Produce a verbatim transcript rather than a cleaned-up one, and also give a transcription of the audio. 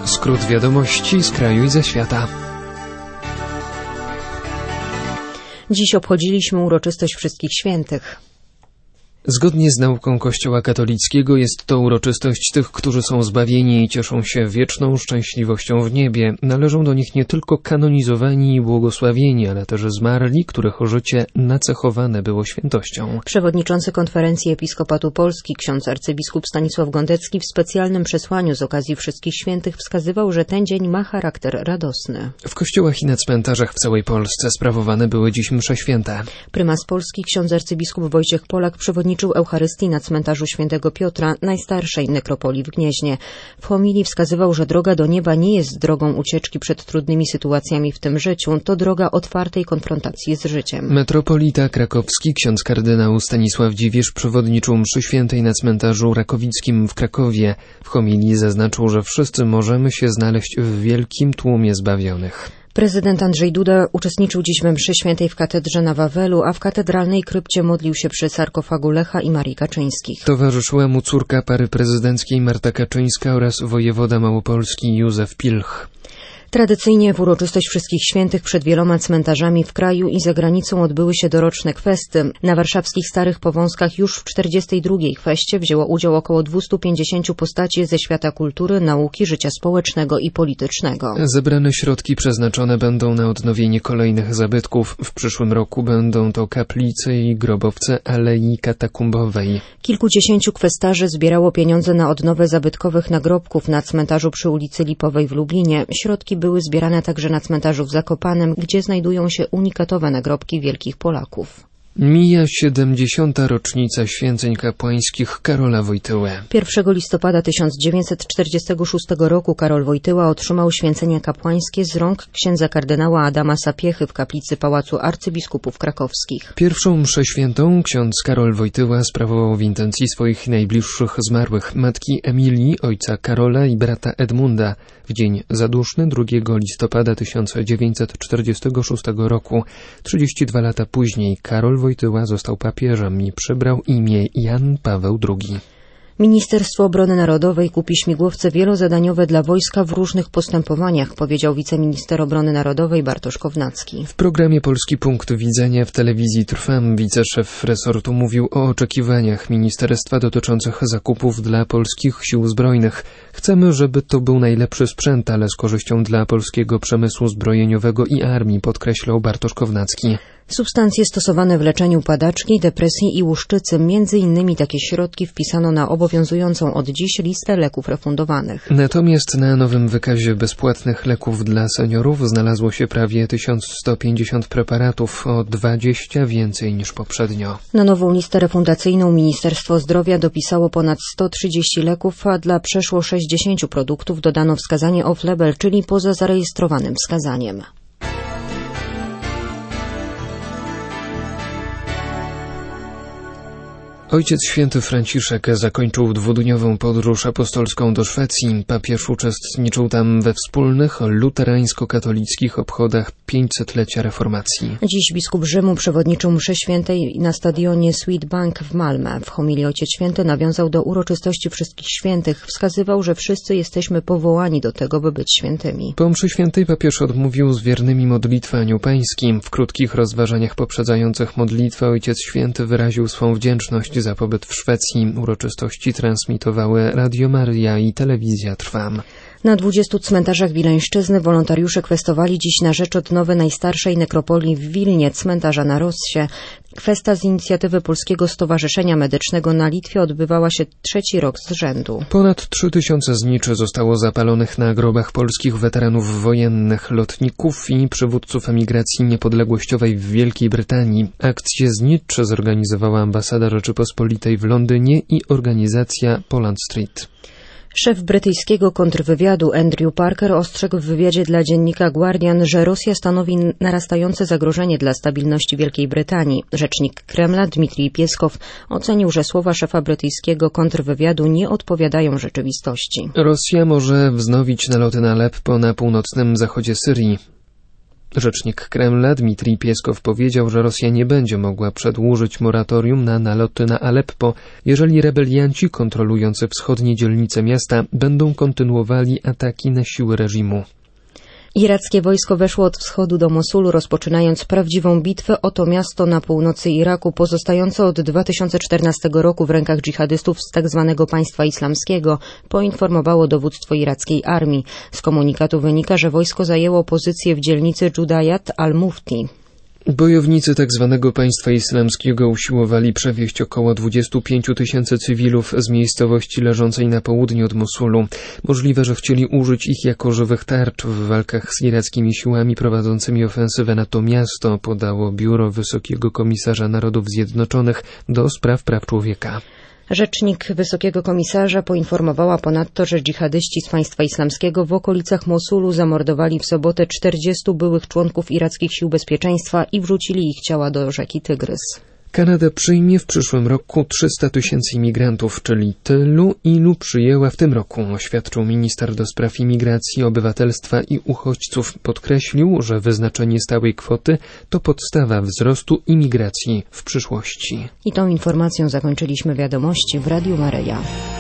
Skrót wiadomości z kraju i ze świata. Dziś obchodziliśmy uroczystość Wszystkich Świętych. Zgodnie z nauką Kościoła katolickiego jest to uroczystość tych, którzy są zbawieni i cieszą się wieczną szczęśliwością w niebie. Należą do nich nie tylko kanonizowani i błogosławieni, ale też zmarli, których życie nacechowane było świętością. Przewodniczący Konferencji Episkopatu Polski, ksiądz arcybiskup Stanisław Gondecki w specjalnym przesłaniu z okazji Wszystkich Świętych wskazywał, że ten dzień ma charakter radosny. W kościołach i na cmentarzach w całej Polsce sprawowane były dziś msze święte. Prymas Polski, ksiądz arcybiskup Wojciech Polak przewodniczył Eucharystii na cmentarzu Świętego Piotra, najstarszej nekropolii w Gnieźnie. W homilii wskazywał, że droga do nieba nie jest drogą ucieczki przed trudnymi sytuacjami w tym życiu, to droga otwartej konfrontacji z życiem. Metropolita krakowski, ksiądz kardynał Stanisław Dziwisz przewodniczył mszy świętej na cmentarzu Rakowickim w Krakowie. W homilii zaznaczył, że wszyscy możemy się znaleźć w wielkim tłumie zbawionych. Prezydent Andrzej Duda uczestniczył dziś we mszy świętej w katedrze na Wawelu, a w katedralnej krypcie modlił się przy sarkofagu Lecha i Marii Kaczyńskich. Towarzyszyła mu córka pary prezydenckiej Marta Kaczyńska oraz wojewoda małopolski Józef Pilch. Tradycyjnie w uroczystość Wszystkich Świętych przed wieloma cmentarzami w kraju i za granicą odbyły się doroczne kwesty. Na warszawskich Starych Powązkach już w czterdziestej drugiej kweście wzięło udział około dwieście pięćdziesiąt postaci ze świata kultury, nauki, życia społecznego i politycznego. Zebrane środki przeznaczone będą na odnowienie kolejnych zabytków. W przyszłym roku będą to kaplice i grobowce Alei Katakumbowej. Kilkudziesięciu kwestarzy zbierało pieniądze na odnowę zabytkowych nagrobków na cmentarzu przy ulicy Lipowej w Lublinie. Środki były zbierane także na cmentarzu w Zakopanem, gdzie znajdują się unikatowe nagrobki wielkich Polaków. Mija siedemdziesiąta rocznica święceń kapłańskich Karola Wojtyły. pierwszego listopada tysiąc dziewięćset czterdziestego szóstego roku Karol Wojtyła otrzymał święcenia kapłańskie z rąk księdza kardynała Adama Sapiechy w kaplicy Pałacu Arcybiskupów Krakowskich. Pierwszą mszę świętą ksiądz Karol Wojtyła sprawował w intencji swoich najbliższych zmarłych, matki Emilii, ojca Karola i brata Edmunda. W dzień zaduszny drugiego listopada tysiąc dziewięćset czterdziestego szóstego roku, trzydzieści dwa lata później, Karol Wojtyła został papieżem i przybrał imię Jan Paweł drugi. Ministerstwo Obrony Narodowej kupi śmigłowce wielozadaniowe dla wojska w różnych postępowaniach, powiedział wiceminister obrony narodowej Bartosz Kownacki. W programie Polski Punkt Widzenia w telewizji Trwam wiceszef resortu mówił o oczekiwaniach ministerstwa dotyczących zakupów dla polskich sił zbrojnych. Chcemy, żeby to był najlepszy sprzęt, ale z korzyścią dla polskiego przemysłu zbrojeniowego i armii, podkreślał Bartosz Kownacki. Substancje stosowane w leczeniu padaczki, depresji i łuszczycy, między innymi takie środki wpisano na obowiązującą od dziś listę leków refundowanych. Natomiast na nowym wykazie bezpłatnych leków dla seniorów znalazło się prawie tysiąc sto pięćdziesiąt preparatów, o dwadzieścia więcej niż poprzednio. Na nową listę refundacyjną Ministerstwo Zdrowia dopisało ponad sto trzydzieści leków, a dla przeszło sześćdziesięciu produktów dodano wskazanie off-label, czyli poza zarejestrowanym wskazaniem. Ojciec Święty Franciszek zakończył dwudniową podróż apostolską do Szwecji. Papież uczestniczył tam we wspólnych luterańsko-katolickich obchodach pięćsetlecia reformacji. Dziś biskup Rzymu przewodniczył mszy świętej na stadionie Swedbank w Malmö. W homilii Ojciec Święty nawiązał do uroczystości Wszystkich Świętych. Wskazywał, że wszyscy jesteśmy powołani do tego, by być świętymi. Po mszy świętej papież odmówił z wiernymi modlitwę Anioł Pański. W krótkich rozważaniach poprzedzających modlitwę Ojciec Święty wyraził swą wdzięczność za pobyt w Szwecji. Uroczystości transmitowały Radio Maria i Telewizja Trwam. Na dwudziestu cmentarzach Wileńszczyzny wolontariusze kwestowali dziś na rzecz odnowy najstarszej nekropolii w Wilnie, cmentarza na Rossie. Kwesta z inicjatywy Polskiego Stowarzyszenia Medycznego na Litwie odbywała się trzeci rok z rzędu. Ponad trzy tysiące zniczy zostało zapalonych na grobach polskich weteranów wojennych, lotników i przywódców emigracji niepodległościowej w Wielkiej Brytanii. Akcję zniczy zorganizowała ambasada Rzeczypospolitej w Londynie i organizacja Poland Street. Szef brytyjskiego kontrwywiadu Andrew Parker ostrzegł w wywiadzie dla dziennika Guardian, że Rosja stanowi narastające zagrożenie dla stabilności Wielkiej Brytanii. Rzecznik Kremla Dmitrij Pieskow ocenił, że słowa szefa brytyjskiego kontrwywiadu nie odpowiadają rzeczywistości. Rosja może wznowić naloty na Aleppo na północnym zachodzie Syrii. Rzecznik Kremla Dmitrij Pieskow powiedział, że Rosja nie będzie mogła przedłużyć moratorium na naloty na Aleppo, jeżeli rebelianci kontrolujący wschodnie dzielnice miasta będą kontynuowali ataki na siły reżimu. Irackie wojsko weszło od wschodu do Mosulu, rozpoczynając prawdziwą bitwę o to miasto na północy Iraku, pozostające od dwa tysiące czternastego roku w rękach dżihadystów z tzw. Państwa Islamskiego, poinformowało dowództwo irackiej armii. Z komunikatu wynika, że wojsko zajęło pozycję w dzielnicy Judayat al-Mufti. Bojownicy tzw. Państwa Islamskiego usiłowali przewieźć około dwudziestu pięciu tysięcy cywilów z miejscowości leżącej na południe od Mosulu. Możliwe, że chcieli użyć ich jako żywych tarcz w walkach z irackimi siłami prowadzącymi ofensywę na to miasto, podało Biuro Wysokiego Komisarza Narodów Zjednoczonych do spraw praw człowieka. Rzecznik Wysokiego Komisarza poinformowała ponadto, że dżihadyści z Państwa Islamskiego w okolicach Mosulu zamordowali w sobotę czterdziestu byłych członków irackich sił bezpieczeństwa i wrzucili ich ciała do rzeki Tygrys. Kanada przyjmie w przyszłym roku trzysta tysięcy imigrantów, czyli tylu, ilu przyjęła w tym roku, oświadczył minister do spraw imigracji, obywatelstwa i uchodźców. Podkreślił, że wyznaczenie stałej kwoty to podstawa wzrostu imigracji w przyszłości. I tą informacją zakończyliśmy wiadomości w Radiu Maryja.